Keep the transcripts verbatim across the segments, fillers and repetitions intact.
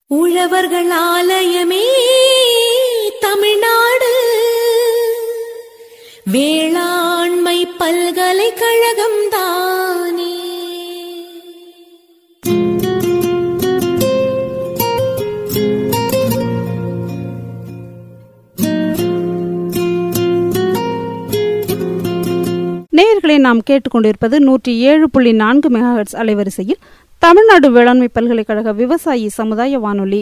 உழவர்கள் ஆலயமே தமிழ்நாடு வேளாண்மை பல்கலைக்கழகம் தானே. நேயர்களை நாம் கேட்டுக்கொண்டிருப்பது நூற்றி ஏழு புள்ளி நான்கு மெகாஹெர்ட்ஸ் அலைவரிசையில் தமிழ்நாடு வேளாண்மை பல்கலைக்கழக விவசாயி சமுதாய வானொலி.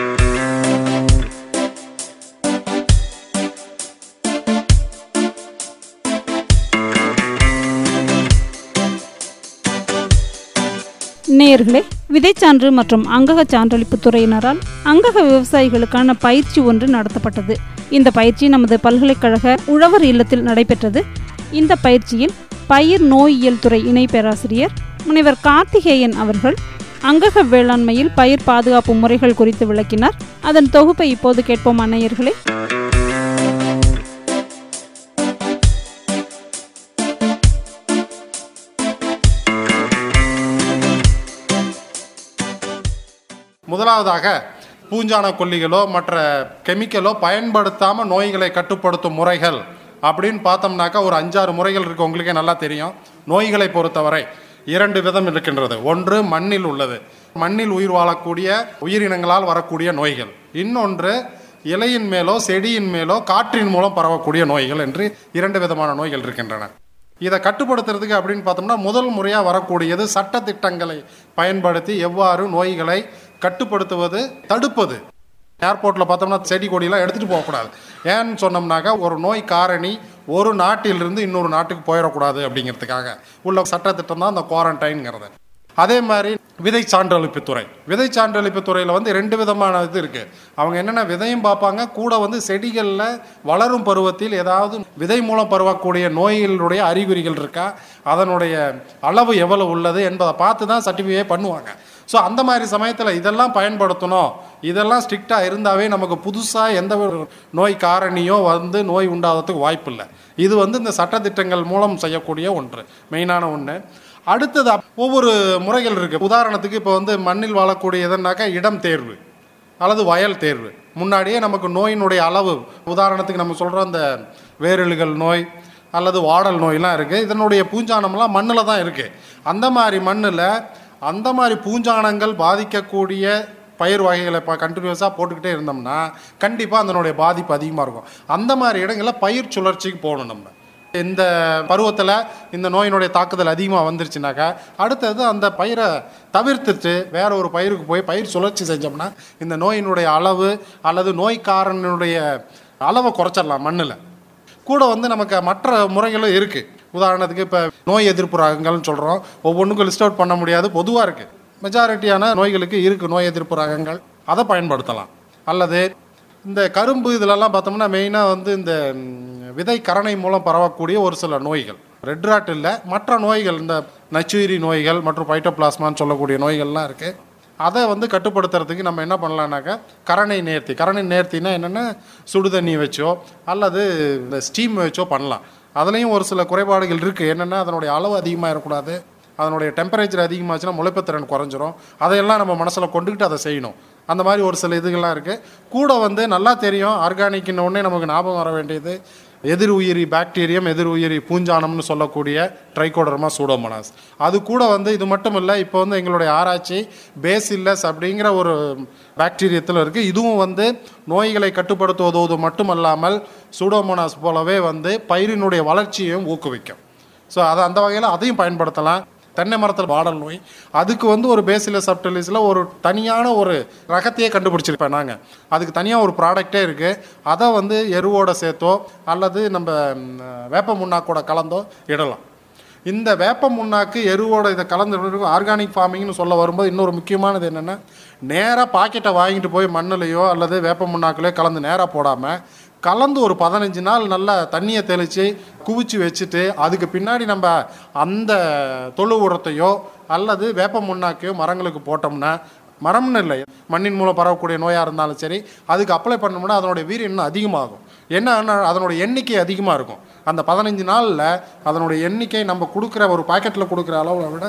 நேயர்களே, விதைச்சான்று மற்றும் அங்கக சான்றளிப்பு துறையினரால் அங்கக விவசாயிகளுக்கான பயிற்சி ஒன்று நடத்தப்பட்டது. இந்த பயிற்சி நமது பல்கலைக்கழக உழவர் இல்லத்தில் நடைபெற்றது. இந்த பயிற்சியில் பயிர் நோயியல் துறை இணை பேராசிரியர் முனைவர் கார்த்திகேயன் அவர்கள் அங்கக வேளாண்மையில் பயிர் பாதுகாப்பு முறைகள் குறித்து விளக்கினார். அதன் தொகுப்பை இப்போது கேட்போம். அன்னையர்களே, முதலாவதாக பூஞ்சான கொல்லிகளோ மற்ற கெமிக்கலோ பயன்படுத்தாமல் நோய்களை கட்டுப்படுத்தும் முறைகள் அப்படின்னு பார்த்தோம்னாக்கா ஒரு அஞ்சாறு முறைகள் இருக்குது. உங்களுக்கே நல்லா தெரியும். நோய்களை பொறுத்தவரை இரண்டு விதம் இருக்கின்றது. ஒன்று மண்ணில் உள்ளது, மண்ணில் உயிர் வாழக்கூடிய உயிரினங்களால் வரக்கூடிய நோய்கள். இன்னொன்று இலையின் மேலோ செடியின் மேலோ காற்றின் மூலம் பரவக்கூடிய நோய்கள் என்று இரண்டு விதமான நோய்கள் இருக்கின்றன. இதை கட்டுப்படுத்துறதுக்கு அப்படின்னு பார்த்தோம்னா முதல் முறையாக வரக்கூடியது சட்டத்திட்டங்களை பயன்படுத்தி எவ்வாறு நோய்களை கட்டுப்படுத்துவது, தடுப்பது. ஏர்போர்ட்டில் பார்த்தோம்னா செடி கொடியெல்லாம் எடுத்துகிட்டு போகக்கூடாது. ஏன்னு சொன்னோம்னாக்கா ஒரு நோய் காரணி ஒரு நாட்டிலிருந்து இன்னொரு நாட்டுக்கு போயிடக்கூடாது அப்படிங்கிறதுக்காக உள்ள சட்டத்திட்டம் தான் அந்த குவாரண்டைன்ங்கிறது. அதே மாதிரி விதை சான்றளிப்புத்துறை விதை சான்றளிப்புத்துறையில் வந்து ரெண்டு விதமான இது இருக்குது. அவங்க என்னென்ன விதையும் பார்ப்பாங்க, கூட வந்து செடிகளில் வளரும் பருவத்தில் ஏதாவது விதை மூலம் பரவக்கூடிய நோய்களுடைய அறிகுறிகள் இருக்கா, அதனுடைய அளவு எவ்வளவு உள்ளது என்பதை பார்த்து தான் சர்டிஃபிகேட் பண்ணுவாங்க. ஸோ அந்த மாதிரி சமயத்தில் இதெல்லாம் பயன்படுத்தணும். இதெல்லாம் ஸ்ட்ரிக்டாக இருந்தாவே நமக்கு புதுசாக எந்த ஒரு நோய் காரணியோ வந்து நோய் உண்டாகிறதுக்கு வாய்ப்பு இல்லை. இது வந்து இந்த சட்டத்திட்டங்கள் மூலம் செய்யக்கூடிய ஒன்று, மெயினான ஒன்று. அடுத்தது ஒவ்வொரு முறைகள் இருக்குது. உதாரணத்துக்கு இப்போ வந்து மண்ணில் வாழக்கூடிய எதுனாக்கா இடம் தேர்வு அல்லது வயல் தேர்வு. முன்னாடியே நமக்கு நோயினுடைய அளவு, உதாரணத்துக்கு நம்ம சொல்கிறோம் இந்த வேரழுகல் நோய் அல்லது வாடல் நோயெலாம் இருக்குது. இதனுடைய பூஞ்சானம்லாம் மண்ணில் தான் இருக்குது. அந்த மாதிரி மண்ணில் அந்த மாதிரி பூஞ்சானங்கள் பாதிக்கக்கூடிய பயிர் வகைகளை இப்போ கண்டினியூஸாக போட்டுக்கிட்டே இருந்தோம்னா கண்டிப்பாக அதனுடைய பாதிப்பு அதிகமாக இருக்கும். அந்த மாதிரி இடங்களில் பயிர் சுழற்சிக்கு போகணும். நம்ம இந்த பருவத்தில் இந்த நோயினுடைய தாக்குதல் அதிகமாக வந்துருச்சுனாக்கா அடுத்தது அந்த பயிரை தவிர்த்துட்டு வேற ஒரு பயிருக்கு போய் பயிர் சுழற்சி செஞ்சோம்னா இந்த நோயினுடைய அளவு அல்லது நோய்க்காரனுடைய அளவை குறைச்சிடலாம். மண்ணில் கூட வந்து நமக்கு மற்ற முறைகளும் இருக்குது. உதாரணத்துக்கு இப்போ நோய் எதிர்ப்பு ரகங்கள்னு சொல்கிறோம். ஒவ்வொன்றுக்கும் லிஸ்ட் அவுட் பண்ண முடியாது, பொதுவாக இருக்குது. மெஜாரிட்டியான நோய்களுக்கு இருக்குது நோய் எதிர்ப்பு ரகங்கள், அதை பயன்படுத்தலாம். அல்லது இந்த கரும்பு இதிலெல்லாம் பார்த்தோம்னா மெயினாக வந்து இந்த விதை கரணை மூலம் பரவக்கூடிய ஒரு சில நோய்கள், ரெட் ராட் இல்லை, மற்ற நோய்கள், இந்த நச்சுயிரி நோய்கள் மற்றும் பைட்டோபிளாஸ்மான்னு சொல்லக்கூடிய நோய்கள்லாம் இருக்குது. அதை வந்து கட்டுப்படுத்துறதுக்கு நம்ம என்ன பண்ணலான்னாக்கா கரணை நேர்த்தி. கரணை நேர்த்தினா என்னென்னா சுடுதண்ணி வச்சோ அல்லது இந்த ஸ்டீம் வச்சோ பண்ணலாம். அதுலேயும் ஒரு சில குறைபாடுகள் இருக்குது. என்னென்னா அதனுடைய அளவு அதிகமாக இருக்கக்கூடாது, அதனுடைய டெம்பரேச்சர் அதிகமாச்சுன்னா முளைப்புத்திறன் குறைஞ்சிரும். அதையெல்லாம் நம்ம மனசில் கொண்டுக்கிட்டு அதை செய்யணும். அந்த மாதிரி ஒரு சில இதுகள்லாம் இருக்குது. கூட வந்து நல்லா தெரியும், ஆர்கானிக்னு உடனே நமக்கு ஞாபகம் வர வேண்டியது எதிர் உயிரி பாக்டீரியம், எதிர் உயிரி பூஞ்சானம்னு சொல்லக்கூடிய ட்ரைகோடர்மா சூடோமோனாஸ். அது கூட வந்து இது மட்டும் இல்லை, இப்போ வந்து எங்களுடைய ஆராய்ச்சி பேசில்லஸ் அப்படிங்கிற ஒரு பாக்டீரியத்தில் இருக்குது. இதுவும் வந்து நோய்களை கட்டுப்படுத்துவதோடு மட்டுமல்லாமல் சூடோமோனாஸ் போலவே வந்து பயிரினுடைய வளர்ச்சியையும் ஊக்குவிக்கும். ஸோ அதை அந்த வகையில் அதையும் பயன்படுத்தலாம். தென்னை மரத்தில் வாடல் நோய், அதுக்கு வந்து ஒரு பேசிலஸ் சப்டிலிஸில் ஒரு தனியான ஒரு ரகத்தையே கண்டுபிடிச்சிருப்பேன் நாங்கள். அதுக்கு தனியாக ஒரு ப்ராடக்டே இருக்குது. அதை வந்து எருவோட சேர்த்தோ அல்லது நம்ம வேப்ப முன்னாக்கோட கலந்தோ இடலாம். இந்த வேப்ப முன்னாக்கு எருவோட இதை கலந்து ஆர்கானிக் ஃபார்மிங்னு சொல்ல வரும்போது இன்னொரு முக்கியமானது என்னென்னா, நேராக பாக்கெட்டை வாங்கிட்டு போய் மண்ணிலையோ அல்லது வேப்ப முன்னாக்குலையோ கலந்து நேராக போடாமல் கலந்து ஒரு பதினஞ்சு நாள் நல்லா தண்ணியை தெளித்து குவிச்சு வச்சுட்டு அதுக்கு பின்னாடி நம்ம அந்த தொழு உரத்தையோ அல்லது வேப்ப முன்னாக்கையோ மரங்களுக்கு போட்டோம்னா, மரம்னு இல்லை மண்ணின் மூலம் பரவக்கூடிய நோயாக இருந்தாலும் சரி, அதுக்கு அப்ளை பண்ணோம்னா அதனுடைய வீரியம் இன்னும் அதிகமாகும். என்ன அதனுடைய எண்ணிக்கை அதிகமாக இருக்கும். அந்த பதினஞ்சு நாளில் அதனுடைய எண்ணிக்கை நம்ம கொடுக்குற ஒரு பாக்கெட்டில் கொடுக்குற அளவை விட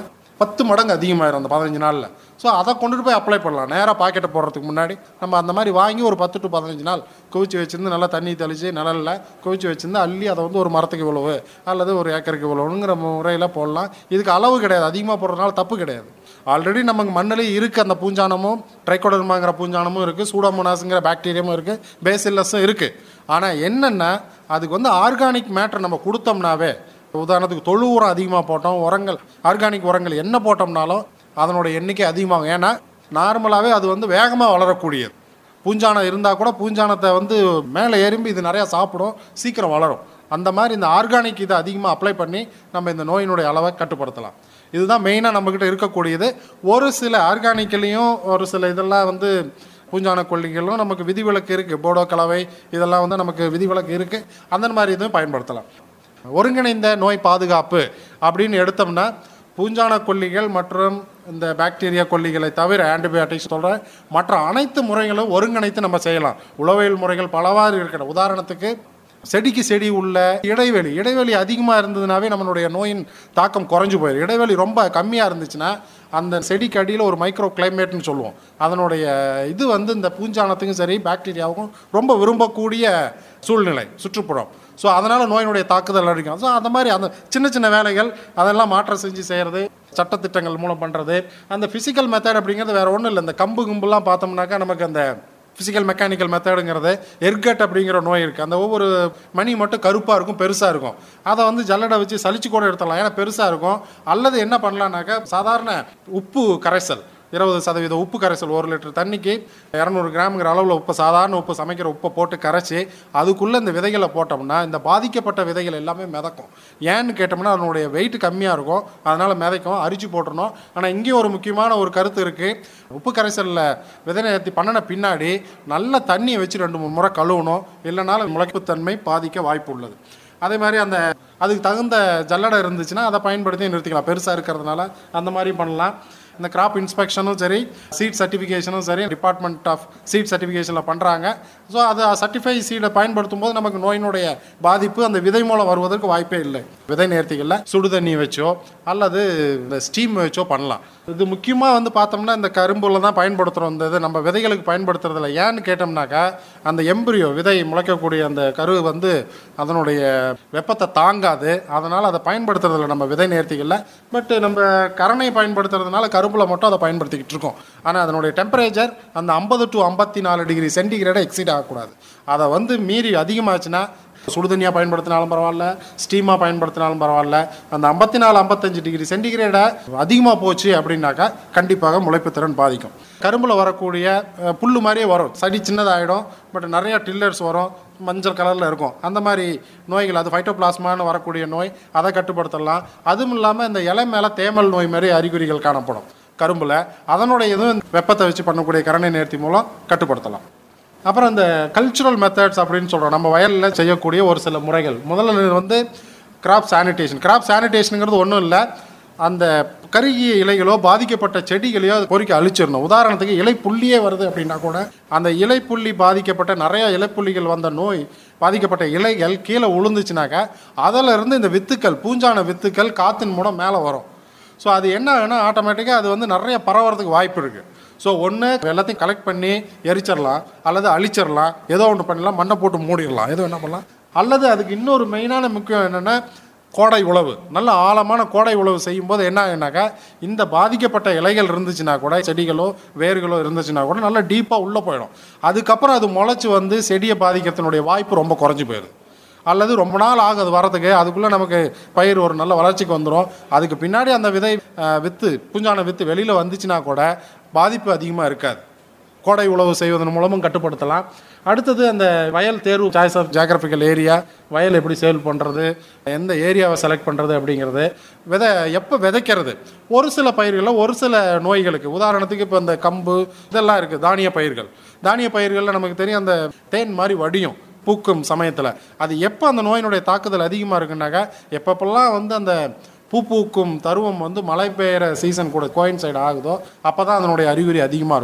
பத்து மடங்கு அதிகமாகிடும் அந்த பதினஞ்சு நாளில். ஸோ அதை கொண்டுட்டு போய் அப்ளை பண்ணலாம். நேராக பாக்கெட்டை போடுறதுக்கு முன்னாடி நம்ம அந்த மாதிரி வாங்கி ஒரு பத்து டு பதினஞ்சு நாள் குவிச்சு வச்சுருந்து நல்லா தண்ணி தெளித்து நிழலில் குவிச்சு வச்சுருந்து அள்ளி அதை வந்து ஒரு மரத்துக்கு இவ்வளவு அல்லது ஒரு ஏக்கருக்கு இவ்வளவுங்கிற முறையில் போடலாம். இதுக்கு அளவு கிடையாது, அதிகமாக போடுறதுனால தப்பு கிடையாது. ஆல்ரெடி நமக்கு மண்ணிலே இருக்குது அந்த பூஞ்சானமும், ட்ரைகோடர்மாங்கிற பூஞ்சானமும் இருக்குது, சூடோமோனாஸுங்கிற பாக்டீரியாவும் இருக்குது, பேசில்லஸும் இருக்குது. ஆனால் என்னென்னா அதுக்கு வந்து ஆர்கானிக் மேட்டர் நம்ம கொடுத்தோம்னாவே, உதாரணத்துக்கு தொழு உரம் அதிகமாக போட்டோம், உரங்கள் ஆர்கானிக் உரங்கள் என்ன போட்டோம்னாலும் அதனோட எண்ணிக்கை அதிகமாகும். ஏன்னா நார்மலாகவே அது வந்து வேகமாக வளரக்கூடியது. பூஞ்சானம் இருந்தால் கூட பூஞ்சானத்தை வந்து மேலே எறும்பி இது நிறையா சாப்பிடும், சீக்கிரம் வளரும். அந்த மாதிரி இந்த ஆர்கானிக் இதை அதிகமாக அப்ளை பண்ணி நம்ம இந்த நோயினுடைய அளவை கட்டுப்படுத்தலாம். இதுதான் மெயினாக நம்மக்கிட்ட இருக்கக்கூடியது. ஒரு சில ஆர்கானிக்லேயும் ஒரு சில இதெல்லாம் வந்து பூஞ்சான கொல்லிகளும் நமக்கு விதிவிலக்கு இருக்குது. போடோ கலவை இதெல்லாம் வந்து நமக்கு விதிவிலக்கு இருக்குது. அந்த மாதிரி இதுவும் பயன்படுத்தலாம். ஒருங்கிணைந்த நோய் பாதுகாப்பு அப்படின்னு எடுத்தோம்னா பூஞ்சான கொல்லிகள் மற்றும் இந்த பாக்டீரியா கொல்லிகளை தவிர ஆன்டிபயோட்டிக்ஸ் சொல்கிற மற்ற அனைத்து முறைகளும் ஒருங்கிணைத்து நம்ம செய்யலாம். உளவியல் முறைகள் பலவாறு இருக்கிற. உதாரணத்துக்கு செடிக்கு செடி உள்ள இடைவெளி இடைவெளி அதிகமாக இருந்ததுனாவே நம்மளுடைய நோயின் தாக்கம் குறைஞ்சி போயிடும். இடைவெளி ரொம்ப கம்மியாக இருந்துச்சுன்னா அந்த செடிக்கு அடியில் ஒரு மைக்ரோ கிளைமேட்னு சொல்லுவோம். அதனுடைய இது வந்து இந்த பூஞ்சானத்துக்கும் சரி பாக்டீரியாவுக்கும் ரொம்ப விரும்பக்கூடிய சூழ்நிலை சுற்றுப்புறம். ஸோ அதனால் நோயினுடைய தாக்குதல் அடிக்கும். ஸோ அந்த மாதிரி அந்த சின்ன சின்ன வேலைகள் அதெல்லாம் மாற்றம் செஞ்சு செய்கிறது, சட்டத்திட்டங்கள் மூலம் பண்ணுறது. அந்த ஃபிசிக்கல் மெத்தட் அப்படிங்கிறது வேறு ஒன்றும் இல்லை. இந்த கம்பு கும்புலாம் பார்த்தோம்னாக்கா நமக்கு அந்த ஃபிசிக்கல் மெக்கானிக்கல் மெத்தடுங்கிறது எர்கட் அப்படிங்கிற நோய் இருக்குது. அந்த ஒவ்வொரு மணி மட்டும் கருப்பாக இருக்கும், பெருசாக இருக்கும். அதை வந்து ஜல்லடை வச்சு சலிச்சு கூட எடுத்துடலாம், ஏன்னா பெருசாக இருக்கும். அல்லது என்ன பண்ணலான்னாக்கா சாதாரண உப்பு கரைசல் இருபது சதவீதம் உப்பு கரைசல் ஒரு லிட்டர் தண்ணிக்கு இரநூறு கிராமுங்கிற அளவில் உப்பு, சாதாரண உப்பு, சமைக்கிற உப்பை போட்டு கரைச்சி அதுக்குள்ளே இந்த விதைகளை போட்டோம்னா இந்த பாதிக்கப்பட்ட விதைகள் எல்லாமே மிதக்கும். ஏன்னு கேட்டோம்னா அதனுடைய வெயிட் கம்மியாக இருக்கும், அதனால் மிதைக்கும், அரிச்சு போட்டுறணும். ஆனால் இங்கேயும் ஒரு முக்கியமான ஒரு கருத்து இருக்குது. உப்பு கரைசலில் விதை நேர்த்தி பண்ணின பின்னாடி நல்ல தண்ணியை வச்சு ரெண்டு மூணு முறை கழுவணும், இல்லைனாலும் முளைப்புத்தன்மை பாதிக்க வாய்ப்பு உள்ளது. அதே மாதிரி அந்த அதுக்கு தகுந்த ஜல்லடை இருந்துச்சுன்னா அதை பயன்படுத்தி நிறுத்திக்கலாம். பெருசாக இருக்கிறதுனால அந்த மாதிரி பண்ணலாம். இந்த கிராப் இன்ஸ்பெக்ஷனும் சரி, சீட் சர்டிஃபிகேஷனும் சரி, டிபார்ட்மெண்ட் ஆஃப் சீட் சர்டிஃபிகேஷனில் பண்ணுறாங்க. ஸோ அதை சர்டிஃபை சீடை பயன்படுத்தும் போது நமக்கு நோயினுடைய பாதிப்பு அந்த விதை மூலம் வருவதற்கு வாய்ப்பே இல்லை. விதை நேர்த்திகளில் சுடு தண்ணி வச்சோ அல்லது இந்த ஸ்டீம் வச்சோ பண்ணலாம். இது முக்கியமாக வந்து பார்த்தோம்னா இந்த கரும்புல தான் பயன்படுத்துகிறோம். இந்த இது நம்ம விதைகளுக்கு பயன்படுத்துறதில்ல. ஏன்னு கேட்டோம்னாக்கா அந்த எம்பிரியோ விதை முளைக்கக்கூடிய அந்த கரு வந்து அதனுடைய வெப்பத்தை தாங்காது, அதனால் அதை பயன்படுத்துறதில்ல நம்ம விதை நேர்த்திகளில். பட் நம்ம கரணை பயன்படுத்துறதுனால கரும்புல மட்டும் அதை பயன்படுத்திக்கிட்டு இருக்கோம். ஆனால் அதனுடைய டெம்பரேச்சர் அந்த ஐம்பது டு ஐம்பத்தி நாலு டிகிரி சென்டிகிரேடை எக்ஸீட் ஆகக்கூடாது. அதை வந்து மீறி அதிகமாச்சுன்னா சுடுதண்ணியாக பயன்படுத்தினாலும் பரவாயில்ல, ஸ்டீமாக பயன்படுத்தினாலும் பரவாயில்ல, அந்த ஐம்பத்தி நாலு ஐம்பத்தஞ்சு டிகிரி சென்டிகிரேடை அதிகமாக போச்சு அப்படின்னாக்கா கண்டிப்பாக முளைப்புத்திறன் பாதிக்கும். கரும்பில் வரக்கூடிய புல் மாதிரியே வரும், சடி சின்னதாகிடும், பட் நிறையா டில்லர்ஸ் வரும், மஞ்சள் கலரில் இருக்கும். அந்த மாதிரி நோய்கள், அது ஃபைட்டோபிளாஸ்மான்னு வரக்கூடிய நோய், அதை கட்டுப்படுத்தலாம். அதுவும் இல்லாமல் இந்த இலை மேலே தேமல் நோய் மாதிரி அறிகுறிகள் காணப்படும் கரும்பில். அதனுடைய இதுவும் வெப்பத்தை வச்சு பண்ணக்கூடிய கரணை நேர்த்தி மூலம் கட்டுப்படுத்தலாம். அப்புறம் இந்த கல்ச்சுரல் மெத்தட்ஸ் அப்படின்னு சொல்கிறோம், நம்ம வயலில் செய்யக்கூடிய ஒரு சில முறைகள். முதல்ல வந்து கிராப் சானிடேஷன். கிராப் சானிடேஷனுங்கிறது ஒன்றும் இல்லை, அந்த கருகிய இலைகளோ பாதிக்கப்பட்ட செடிகளையோ பொறுக்கி அழிச்சிடணும். உதாரணத்துக்கு இலை புள்ளியே வருது அப்படின்னா கூட அந்த இலை புள்ளி பாதிக்கப்பட்ட நிறையா இலைப்புள்ளிகள் வந்த நோய் பாதிக்கப்பட்ட இலைகள் கீழே உளுந்துச்சுனாக்கா அதிலிருந்து இந்த வித்துக்கள், பூஞ்சான வித்துக்கள் காற்றின் மூலம் மேலே வரும். ஸோ அது என்ன ஆகுனா ஆட்டோமேட்டிக்காக அது வந்து நிறைய பரவறதுக்கு வாய்ப்பு இருக்குது. ஸோ ஒன்று எல்லாத்தையும் கலெக்ட் பண்ணி எரிச்சிடலாம், அல்லது அழிச்சிடலாம், ஏதோ ஒன்று பண்ணலாம், மண்ணை போட்டு மூடிடலாம், ஏதோ என்ன பண்ணலாம். அல்லது அதுக்கு இன்னொரு மெயினான முக்கியம் என்னென்னா கோடை உழவு. நல்ல ஆழமான கோடை உழவு செய்யும்போது என்ன ஆகுனாக்கா இந்த பாதிக்கப்பட்ட இலைகள் இருந்துச்சுன்னா கூட, செடிகளோ வேர்களோ இருந்துச்சுன்னா கூட நல்லா டீப்பாக உள்ளே போயிடும். அதுக்கப்புறம் அது முளைச்சி வந்து செடியை பாதிக்கிறதுனுடைய வாய்ப்பு ரொம்ப குறைஞ்சி போயிடுது. அல்லது ரொம்ப நாள் ஆகும் அது வரதுக்கு, அதுக்குள்ளே நமக்கு பயிர் ஒரு நல்ல வளர்ச்சிக்கு வந்துடும். அதுக்கு பின்னாடி அந்த விதை வித்து பூஞ்சான வித்து வெளியில் வந்துச்சுன்னா கூட பாதிப்பு அதிகமாக இருக்காது. கோடை உழவு செய்வதன் மூலமும் கட்டுப்படுத்தலாம். அடுத்தது அந்த வயல் தேர்வு, சாய்ஸ் ஆஃப் ஜியாகிரபிக்கல் ஏரியா, வயல் எப்படி சேல் பண்ணுறது, எந்த ஏரியாவை செலக்ட் பண்ணுறது அப்படிங்கிறது, விதை எப்போ விதைக்கிறது. ஒரு சில பயிர்களில் ஒரு சில நோய்களுக்கு, உதாரணத்துக்கு இப்போ இந்த கம்பு இதெல்லாம் இருக்குது, தானிய பயிர்கள். தானிய பயிர்களில் நமக்கு தெரியும் அந்த தேன் மாதிரி வடியும் பூக்கும் சமயத்தில். அது எப்போ அந்த நோயினுடைய தாக்குதல் அதிகமாக இருக்குன்னாக்கா எப்பப்பெல்லாம் வந்து அந்த பூ பூக்கும் தருவம் வந்து மழை பெய்கிற சீசன் கூட கோயின்சைடு ஆகுதோ அப்போ தான் அதனுடைய அறிகுறி அதிகமாக இருக்கும்.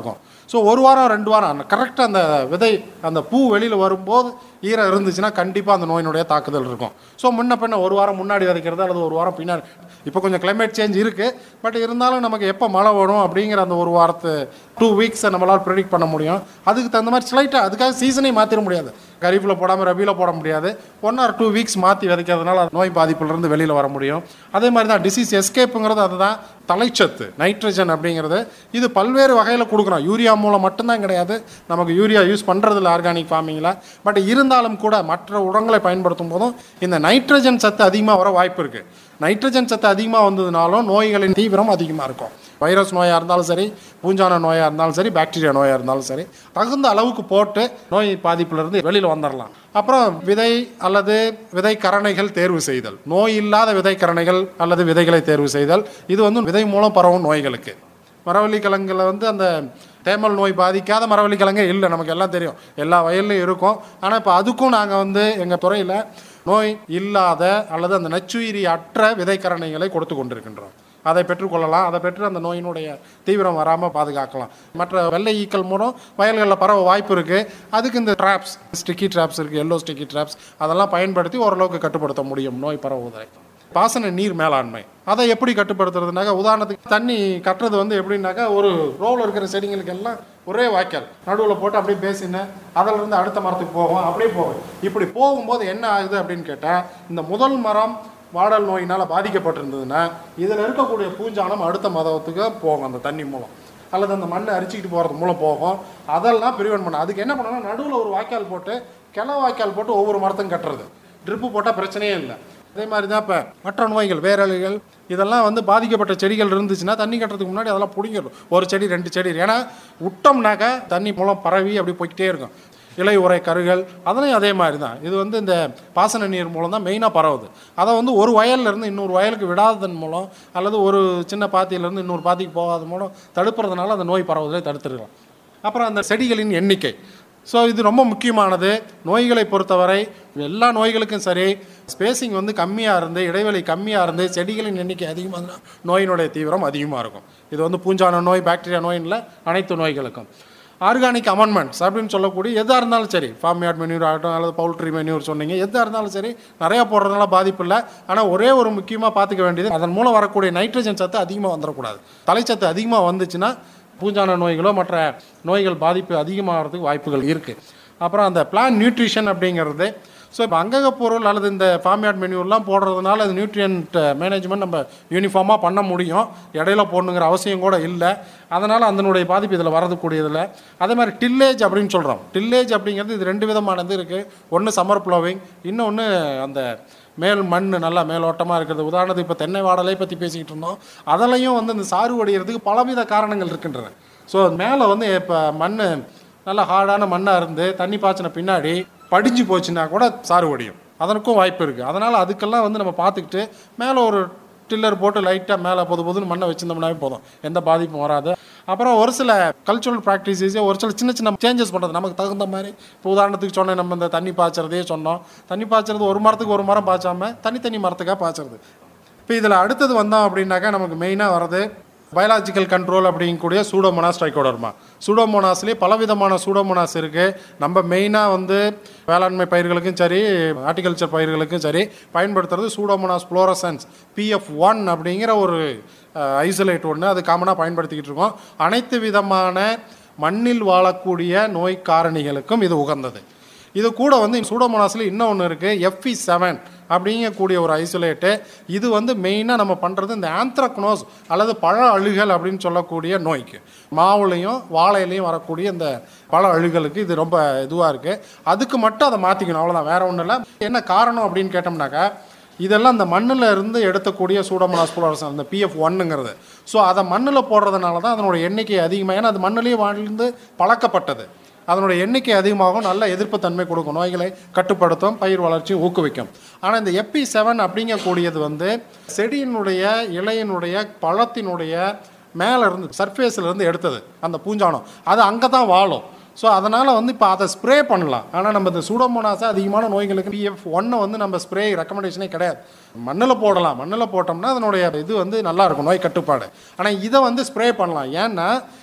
ஸோ ஒரு வாரம் ரெண்டு வாரம் அந்த கரெக்டாக அந்த விதை அந்த பூ வெளியில் வரும்போது ஈரம் இருந்துச்சுன்னா கண்டிப்பாக அந்த நோயினுடைய தாக்குதல் இருக்கும். ஸோ முன்ன பின்ன ஒரு வாரம் முன்னாடி விதைக்கிறது அல்லது ஒரு வாரம் பின்னாடி, இப்போ கொஞ்சம் கிளைமேட் சேஞ்ச் இருக்குது, பட் இருந்தாலும் நமக்கு எப்போ மழை வரும் அப்படிங்கிற அந்த ஒரு வாரத்து டூ வீக்ஸை நம்மளால் ப்ரெடிக்ட் பண்ண முடியும். அதுக்கு தகுந்த மாதிரி ஸ்லைட்டாக அதுக்காக சீசனே மாற்றிட முடியாது, கரீஃபில் போடாமல் ரபியில் போட முடியாது. ஒன் ஆர் டூ வீக்ஸ் மாற்றி விதைக்கிறதுனால நோய் பாதிப்புலேருந்து வெளியில் வர முடியும். அதே மாதிரி தான் டிசீஸ் எஸ்கேப்புங்கிறது அதுதான் தலைச்சத்து நைட்ரஜன் அப்படிங்கிறது. இது பல்வேறு வகையில் கொடுக்குறோம், யூரியா மூலம் மட்டும்தான் கிடையாது, நமக்கு யூரியா யூஸ் பண்ணுறதில்ல ஆர்கானிக் ஃபார்மிங்கில். பட் இருந்தாலும் கூட மற்ற உரங்களை பயன்படுத்தும் போதும் இந்த நைட்ரஜன் சத்து அதிகமாக வர வாய்ப்பு இருக்குது. நைட்ரஜன் சத்து அதிகமாக வந்ததுனாலும் நோய்களின் தீவிரம் அதிகமாக இருக்கும். வைரஸ் நோயாக இருந்தாலும் சரி, பூஞ்சான நோயாக இருந்தாலும் சரி, பாக்டீரியா நோயாக இருந்தாலும் சரி, தகுந்த அளவுக்கு போட்டு நோய் பாதிப்பிலிருந்து வெளியில் வந்துடலாம். அப்புறம் விதை அல்லது விதை கரணைகள் தேர்வு செய்தல், நோய் இல்லாத விதை கரணைகள் அல்லது விதைகளை தேர்வு செய்தல், இது வந்து விதை மூலம் பரவும் நோய்களுக்கு. மரவள்ளி கிழங்குல வந்து அந்த தேமல் நோய் பாதிக்காத மரவள்ளி கிழங்கே இல்லை, நமக்கு எல்லாம் தெரியும், எல்லா வயல்லையும் இருக்கும். ஆனால் இப்போ அதுக்கும் நாங்கள் வந்து எங்கள் துறையில் நோய் இல்லாத அல்லது அந்த நச்சுயிரி அற்ற விதைக்கரணைகளை கொடுத்து கொண்டிருக்கின்றோம். அதை பெற்றுக்கொள்ளலாம், அதை பெற்று அந்த நோயினுடைய தீவிரம் வராமல் பாதுகாக்கலாம். மற்ற வெள்ளை ஈக்கள் மூலம் வயல்களில் பரவ வாய்ப்பு இருக்குது. அதுக்கு இந்த ட்ராப்ஸ், ஸ்டிக்கி ட்ராப்ஸ் இருக்குது, எல்லோ ஸ்டிக்கி ட்ராப்ஸ், அதெல்லாம் பயன்படுத்தி ஓரளவுக்கு கட்டுப்படுத்த முடியும் நோய் பரவுவதை. பாசன நீர் மேலாண்மை அதை எப்படி கட்டுப்படுத்துறதுனாக்கா, உதாரணத்துக்கு தண்ணி கட்டுறது வந்து எப்படின்னாக்கா, ஒரு ரோவில் இருக்கிற செடிங்களுக்கு எல்லாம் ஒரே வாய்க்கால் நடுவில் போட்டு அப்படியே பேசினேன், அதிலிருந்து அடுத்த மரத்துக்கு போகும், அப்படியே போகும். இப்படி போகும்போது என்ன ஆகுது அப்படின்னு கேட்டால், இந்த முதல் மரம் வாடல் நோயினால் பாதிக்கப்பட்டிருந்ததுன்னா இதில் இருக்கக்கூடிய பூஞ்சானம் அடுத்த மதத்துக்கு போகும் அந்த தண்ணி மூலம், அல்லது அந்த மண்ணை அரிச்சிக்கிட்டு போகிறது மூலம் போகும். அதெல்லாம் ப்ரிவென்ட் பண்ண அதுக்கு என்ன பண்ணணும், நடுவில் ஒரு வாய்க்கால் போட்டு கிளை வாய்க்கால் போட்டு ஒவ்வொரு மரத்தையும் கட்டுறது. ட்ரிப்பு போட்டால் பிரச்சனையே இல்லை. அதே மாதிரி தான் இப்போ மற்ற நோய்கள், வேரல்கள், இதெல்லாம் வந்து பாதிக்கப்பட்ட செடிகள் இருந்துச்சுன்னா தண்ணி கட்டுறதுக்கு முன்னாடி அதெல்லாம் பிடிங்கிடும். ஒரு செடி ரெண்டு செடி, ஏன்னா விட்டோம்னாக்கா தண்ணி மூலம் பரவி அப்படி போய்கிட்டே இருக்கும். இலை உரை கருகள் அதனையும் அதே மாதிரி தான். இது வந்து இந்த பாசன நீர் மூலம் தான் மெயினாக பரவுது. அதை வந்து ஒரு வயல்லேருந்து இன்னொரு வயலுக்கு விடாததன் மூலம் அல்லது ஒரு சின்ன பாத்தியிலேருந்து இன்னொரு பாத்திக்கு போகாத மூலம் தடுப்புறதுனால அந்த நோய் பரவுவதை தடுத்துருக்கலாம். அப்புறம் அந்த செடிகளின் எண்ணிக்கை, ஸோ இது ரொம்ப முக்கியமானது. நோய்களை பொறுத்தவரை எல்லா நோய்களுக்கும் சரி, ஸ்பேசிங் வந்து கம்மியாக இருந்து, இடைவெளி கம்மியாக இருந்து, செடிகளின் எண்ணிக்கை அதிகமாக இருந்தால் நோயினுடைய தீவிரம் அதிகமாக இருக்கும். இது வந்து பூஞ்சான நோய், பாக்டீரியா நோயின்ல அனைத்து நோய்களுக்கும். ஆர்கானிக் அமெண்ட்மெண்ட்ஸ் அப்படின்னு சொல்லக்கூடிய எதாக இருந்தாலும் சரி, ஃபார்ம் யார்ட் மென்யூர் ஆகட்டும் அல்லது பவுல்ட்ரி மென்யூர் சொன்னீங்க, எதாக இருந்தாலும் சரி, நிறையா போடுறதுனால பாதிப்பு இல்லை. ஆனால் ஒரே ஒரு முக்கியமாக பார்த்துக்க வேண்டியது, அதன் மூலம் வரக்கூடிய நைட்ரஜன் சத்து அதிகமாக வந்துடக்கூடாது. தலைச்சத்து அதிகமாக வந்துச்சுன்னா பூஞ்சான நோய்களோ மற்ற நோய்கள் பாதிப்பு அதிகமாகிறதுக்கு வாய்ப்புகள் இருக்குது. அப்புறம் அந்த பிளான் நியூட்ரிஷன் அப்படிங்கிறது, ஸோ இப்போ அங்கக பொருள் அல்லது இந்த ஃபார்ம் யார்ட் மென்யூர்லாம் போடுறதுனால அது நியூட்ரியன்ட் மேனேஜ்மெண்ட் நம்ம யூனிஃபார்மாக பண்ண முடியும், இடையில போடணுங்கிற அவசியம் கூட இல்லை. அதனால் அதனுடைய பாதிப்பு இதில் வரதுக்கூடியதில்லை. அதே மாதிரி டில்லேஜ் அப்படின்னு சொல்கிறோம். டில்லேஜ் அப்படிங்கிறது இது ரெண்டு விதமானது இருக்குது. ஒன்று சம்மர் ப்ளோவிங், இன்னொன்று அந்த மேல் மண் நல்லா மேலோட்டமாக இருக்கிறது. உதாரணத்துக்கு இப்போ தென்னை வாடலை பற்றி பேசிக்கிட்டு இருந்தோம், அதிலையும் வந்து இந்த சாறு வடிகிறதுக்கு பலவித காரணங்கள் இருக்கின்றன. ஸோ மேலே வந்து இப்போ மண் நல்லா ஹார்டான மண்ணாக இருந்து தண்ணி பாய்ச்சின பின்னாடி படிஞ்சு போச்சுன்னா கூட சாறு வடியும், அதற்கும் வாய்ப்பு இருக்குது. அதனால் அதுக்கெல்லாம் வந்து நம்ம பார்த்துக்கிட்டு மேலே ஒரு டில்லர் போட்டு லைட்டாக மேலே பொது பொதுன்னு மண்ணை வச்சுருந்தோம்னாவே போதும், எந்த பாதிப்பும் வராது. அப்புறம் ஒரு சில கல்ச்சுரல் ப்ராக்டிஸஸே ஒரு சில சின்ன சின்ன சேஞ்சஸ் பண்ணுறது நமக்கு தகுந்த மாதிரி. இப்போ உதாரணத்துக்கு சொன்னேன், நம்ம இந்த தண்ணி பாய்ச்சறதே சொன்னோம், தண்ணி பாய்ச்சறது ஒரு மரத்துக்கு ஒரு மரம் பாய்ச்சாமல் தனித்தனி மரத்துக்காக பாய்ச்சறது. இப்போ இதில் அடுத்தது வந்தோம் அப்படின்னாக்கா நமக்கு மெயினாக வர்றது பயாலஜிக்கல் கண்ட்ரோல் அப்படிங்கக்கூடிய சூடோமோனாஸ் ட்ரைகோடர்மா. சூடோமோனாஸ்லேயே பலவிதமான சூடோமோனாஸ் இருக்குது. நம்ம மெயினாக வந்து வேளாண்மை பயிர்களுக்கும் சரி, ஹார்டிகல்ச்சர் பயிர்களுக்கும் சரி பயன்படுத்துறது சூடோமோனாஸ் ஃப்ளோரசன்ஸ் பிஎஃப் ஒன் அப்படிங்கிற ஒரு ஐசோலேட் ஒன்று, அது காமனாக பயன்படுத்திக்கிட்டு இருக்கோம். அனைத்து விதமான மண்ணில் வாழக்கூடிய நோய் காரணிகளுக்கும் இது உகந்தது. இது கூட வந்து சூடோமோனாஸில் இன்னும் ஒன்று இருக்குது, எஃப்இ செவன் அப்படிங்கக்கூடிய ஒரு ஐசோலேட்டு. இது வந்து மெயினாக நம்ம பண்ணுறது இந்த ஆந்த்ரக்னோஸ் அல்லது பழ அழுகல் அப்படின்னு சொல்லக்கூடிய நோய்க்கு, மாவுலையும் வாழையிலையும் வரக்கூடிய இந்த பழ அழுகலுக்கு இது ரொம்ப இதுவாக இருக்குது. அதுக்கு மட்டும் அதை மாற்றிக்கணும், அவ்வளோதான், வேறு ஒன்றும் இல்லை. என்ன காரணம் அப்படின்னு கேட்டோம்னாக்கா, இதெல்லாம் இந்த மண்ணில் இருந்து எடுக்கக்கூடிய சூடோமோனாஸ் ஃப்ளோரசன்ஸ் அந்த பிஎஃப் ஒன்னுங்கிறது. ஸோ அதை மண்ணில் போடுறதுனால தான் அதனுடைய எண்ணிக்கை அதிகமாக, ஏன்னா அது மண்ணிலேயே வாழ்ந்து பழக்கப்பட்டது, அதனுடைய எண்ணிக்கை அதிகமாகும், நல்ல எதிர்ப்பு தன்மை கொடுக்கும், நோய்களை கட்டுப்படுத்தும், பயிர் வளர்ச்சி ஊக்குவிக்கும். ஆனால் இந்த எஃப்இ செவன் அப்படிங்கக்கூடியது வந்து செடியினுடைய இலையினுடைய பழத்தினுடைய மேலே இருந்து சர்ஃபேஸில் இருந்து எடுத்தது அந்த பூஞ்சானம், அது அங்கே தான் வாழும். ஸோ அதனால் வந்து இப்போ அதை ஸ்ப்ரே பண்ணலாம். ஆனால் நம்ம இந்த சூடோமோனாஸை அதிகமான நோய்களுக்கு பிஎஃப் ஒன்னை வந்து நம்ம ஸ்ப்ரே ரெக்கமெண்டேஷனே கிடையாது. மண்ணில் போடலாம், மண்ணில் போட்டோம்னா அதனுடைய இது வந்து நல்லாயிருக்கும், நோய் கட்டுப்பாடு. ஆனால் இதை வந்து ஸ்ப்ரே பண்ணலாம். ஏன்னா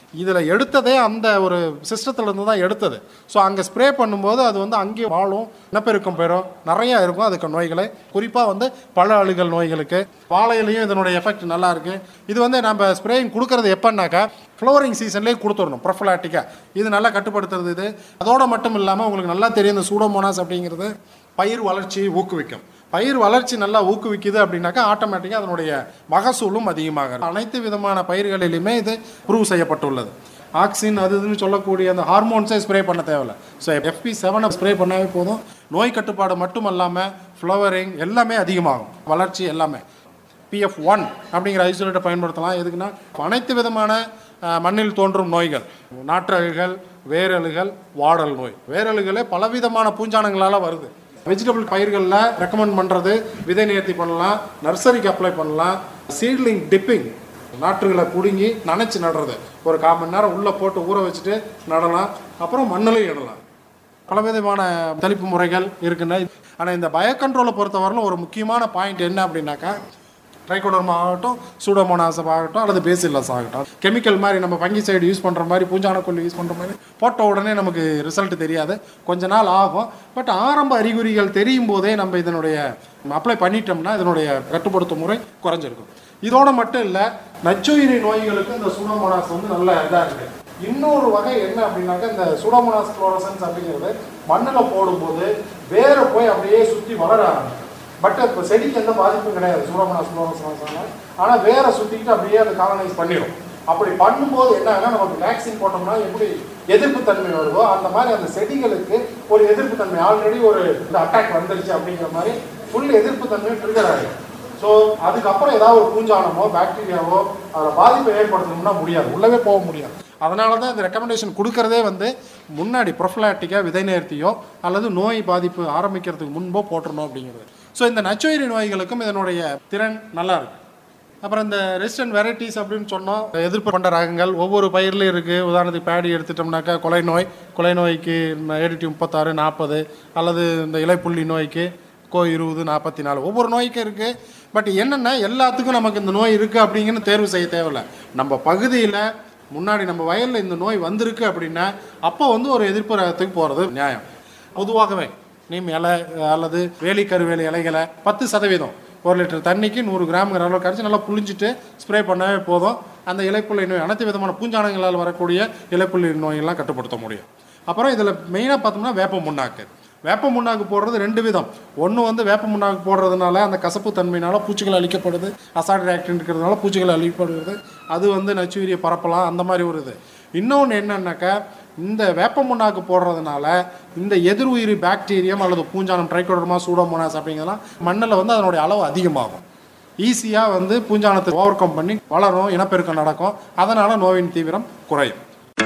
இதில் எடுத்ததே அந்த ஒரு சிஸ்டத்துலேருந்து தான் எடுத்தது. ஸோ அங்கே ஸ்ப்ரே பண்ணும்போது அது வந்து அங்கேயும் வாழும், இனப்பெருக்கம் பெறும், நிறையா இருக்கும் அதுக்கு நோய்களை. குறிப்பாக வந்து பழ அழுகல் நோய்களுக்கு வாழையிலையும் இதனுடைய எஃபெக்ட் நல்லா இருக்குது. இது வந்து நம்ம ஸ்ப்ரேயிங் கொடுக்கறது எப்போன்னாக்கா ஃப்ளவரிங் சீசன்லேயே கொடுத்துடணும் ப்ரொஃபலாட்டிக்காக. இது நல்லா கட்டுப்படுத்துறது. இது அதோடு மட்டும் இல்லாமல் உங்களுக்கு நல்லா தெரியும், இந்த சூடோமோனாஸ் அப்படிங்கிறது பயிர் வளர்ச்சியை ஊக்குவிக்கும். பயிர் வளர்ச்சி நல்லா ஊக்குவிக்குது அப்படின்னாக்கா ஆட்டோமேட்டிக்காக அதனுடைய மகசூலும் அதிகமாக. அனைத்து விதமான பயிர்களிலுமே இது ப்ரூவ் செய்யப்பட்டுள்ளது. ஆக்சின் அது இதுன்னு சொல்லக்கூடிய அந்த ஹார்மோன்ஸை ஸ்ப்ரே பண்ண தேவையில்லை. ஸோ எஃப்பி செவனை ஸ்ப்ரே பண்ணாவே போதும். நோய் கட்டுப்பாடு மட்டும் இல்லாமல் ஃப்ளவரிங் எல்லாமே அதிகமாகும், வளர்ச்சி எல்லாமே. பிஎஃப் ஒன் அப்படிங்கிற ஐசோலேட்டை பயன்படுத்தலாம். எதுக்குன்னா அனைத்து விதமான மண்ணில் தோன்றும் நோய்கள், நாற்றழுகள், வேரழுகள், வாடல் நோய். வேரழுகளே பலவிதமான பூஞ்சானங்களால் வருது. வெஜிடபிள் பயிர்களில் ரெக்கமெண்ட் பண்ணுறது விதை நேர்த்தி பண்ணலாம், நர்சரிக்கு அப்ளை பண்ணலாம். சீட்லிங் டிப்பிங், நாற்றுகளை பிடுங்கி நனைச்சி நடுறது, ஒரு கால் மணி நேரம் உள்ளே போட்டு ஊற வச்சுட்டு நடலாம். அப்புறம் மண்ணிலையும் இடலாம். பலவிதமான தெளிப்பு முறைகள் இருக்குன்னு. ஆனால் இந்த பயோ கண்ட்ரோலை பொறுத்தவரையிலும் ஒரு முக்கியமான பாயிண்ட் என்ன அப்படின்னாக்கா, ட்ரைகோடர்மா ஆகட்டும், சூடோமோனாஸ் ஆகட்டும், அல்லது பேசில்லஸ் ஆகட்டும், கெமிக்கல் மாதிரி நம்ம ஃபங்கிசைடு யூஸ் பண்ணுற மாதிரி, பூஞ்சானக்கொல்லி யூஸ் பண்ணுற மாதிரி போட்ட உடனே நமக்கு ரிசல்ட் தெரியாது, கொஞ்ச நாள் ஆகும். பட் ஆரம்ப அறிகுறிகள் தெரியும் போதே நம்ம இதனுடைய அப்ளை பண்ணிட்டோம்னா இதனுடைய கட்டுப்படுத்தும் முறை குறைஞ்சிருக்கும். இதோடு மட்டும் இல்லை, நச்சுயிரி நோய்களுக்கு இந்த சூடோமோனாஸ் வந்து நல்ல இதாக இருக்குது. இன்னொரு வகை என்ன அப்படின்னாக்கா, இந்த சூடோமோனாஸ் ஃப்ளோரசன்ஸ் அப்படிங்கிறது மண்ணில் போடும்போது வேற போய் அப்படியே சுற்றி வளர ஆரம்பிக்கும். பட் இப்போ செடிக்கு எந்த பாதிப்பும் கிடையாது சூடோமோனாஸ் ஃப்ளோரசன்ஸ். ஆனால் வேற சுற்றிக்கிட்டு அப்படியே அதை காலனைஸ் பண்ணிடும். அப்படி பண்ணும்போது என்னன்னா, நமக்கு வேக்சின் போட்டோம்னா எப்படி எதிர்ப்பு தன்மை வருதோ அந்த மாதிரி அந்த செடிகளுக்கு ஒரு எதிர்ப்பு தன்மை, ஆல்ரெடி ஒரு இந்த அட்டாக் வந்துருச்சு அப்படிங்கிற மாதிரி ஃபுல் எதிர்ப்பு தன்மை ட்ரிகர் ஆகிடும். ஸோ அதுக்கப்புறம் ஏதாவது ஒரு பூஞ்சானமோ பாக்டீரியாவோ அதில் பாதிப்பை ஏற்படுத்தணும்னா முடியாது, உள்ளவே போக முடியாது. அதனால தான் இந்த ரெக்கமெண்டேஷன் கொடுக்கறதே வந்து முன்னாடி ப்ரொஃபலாட்டிக்காக விதை நேர்த்தியோ அல்லது நோய் பாதிப்பு ஆரம்பிக்கிறதுக்கு முன்போ போட்டுடணும் அப்படிங்கிறது. ஸோ இந்த நச்சுயிரி நோய்களுக்கும் இதனுடைய திறன் நல்லா இருக்குது. அப்புறம் இந்த ரெசிஸ்டன்ட் வெரைட்டிஸ் அப்படின்னு சொன்னோம், எதிர்ப்பு கொண்ட ரகங்கள் ஒவ்வொரு பயிர்லையும் இருக்குது. உதாரணத்துக்கு பேடி எடுத்துட்டோம்னாக்கா கொலை நோய், கொலை நோய்க்கு ஏடிடி முப்பத்தாறு நாற்பது, அல்லது இந்த இலைப்புள்ளி நோய்க்கு கோ இருபது நாற்பத்தி நாலு, ஒவ்வொரு நோய்க்கும் இருக்குது. பட் என்னென்னா எல்லாத்துக்கும் நமக்கு இந்த நோய் இருக்குது அப்படிங்கன்னு தேர்வு செய்ய தேவையில்லை. நம்ம பகுதியில் முன்னாடி நம்ம வயலில் இந்த நோய் வந்திருக்கு அப்படின்னா அப்போ வந்து ஒரு எதிர்ப்பு ரகத்துக்கு போகிறது நியாயம். பொதுவாகவே நீம் இலை அல்லது வேலி கருவேலி இலைகளை பத்து சதவீதம் ஒரு லிட்டர் தண்ணிக்கு நூறு கிராம்ங்கிற அளவு கரைச்சி நல்லா புளிஞ்சிட்டு ஸ்ப்ரே பண்ணவே போதும். அந்த இலைப்புள்ளி நோய், அனைத்து விதமான பூஞ்சானங்களால் வரக்கூடிய இலைப்புள்ளி நோயெல்லாம் கட்டுப்படுத்த முடியும். அப்புறம் இதில் மெயினாக பார்த்தோம்னா வேப்ப முன்னாக்கு. வேப்ப முன்னாக்கு போடுறது ரெண்டு விதம். ஒன்று வந்து வேப்ப முன்னாக்கு போடுறதுனால அந்த கசப்பு தன்மையினால பூச்சிகள் அழிக்கப்படுது, அசாட் ஆக்டின் இருக்கிறதுனால பூச்சிகள் அழிக்கப்படுகிறது, அது வந்து நச்சுயிரியை பரப்பலாம், அந்த மாதிரி ஒரு இது. இன்னொன்று என்னன்னாக்கா, இந்த வேப்ப முன்னாக்கு போடுறதுனால இந்த எதிர் உயிரி பாக்டீரியம் அல்லது பூஞ்சானம் ட்ரைகோடர்மா சூடோமோனாஸ் அப்படிங்கிறதுலாம் மண்ணில் வந்து அதனுடைய அளவு அதிகமாகும். ஈஸியாக வந்து பூஞ்சானத்தை ஓவர் கம் பண்ணி வளரும், இனப்பெருக்கம் நடக்கும். அதனால் நோயின் தீவிரம் குறையும்.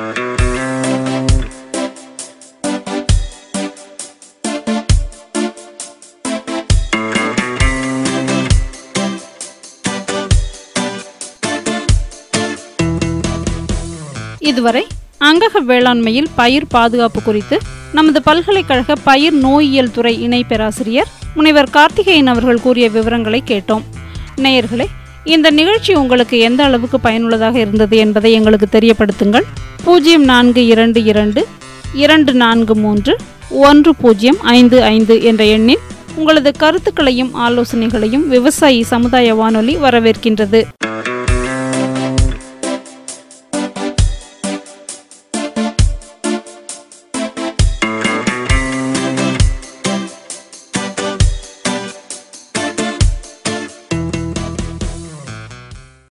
இதுவரை அங்கக வேளாண்மையில் பயிர் பாதுகாப்பு குறித்து நமது பல்கலைக்கழக பயிர் நோயியல் துறை இணை பேராசிரியர் முனைவர் கார்த்திகேயன் அவர்கள் கூறிய விவரங்களை கேட்டோம். நேயர்களே, இந்த நிகழ்ச்சி உங்களுக்கு எந்த அளவுக்கு பயனுள்ளதாக இருந்தது என்பதை எங்களுக்கு தெரியப்படுத்துங்கள். பூஜ்ஜியம் நான்கு இரண்டு இரண்டு இரண்டு நான்கு மூன்று ஒன்று பூஜ்ஜியம் ஐந்து ஐந்து என்ற எண்ணில் உங்களது கருத்துக்களையும் ஆலோசனைகளையும் விவசாயி சமுதாய வானொலி வரவேற்கின்றது.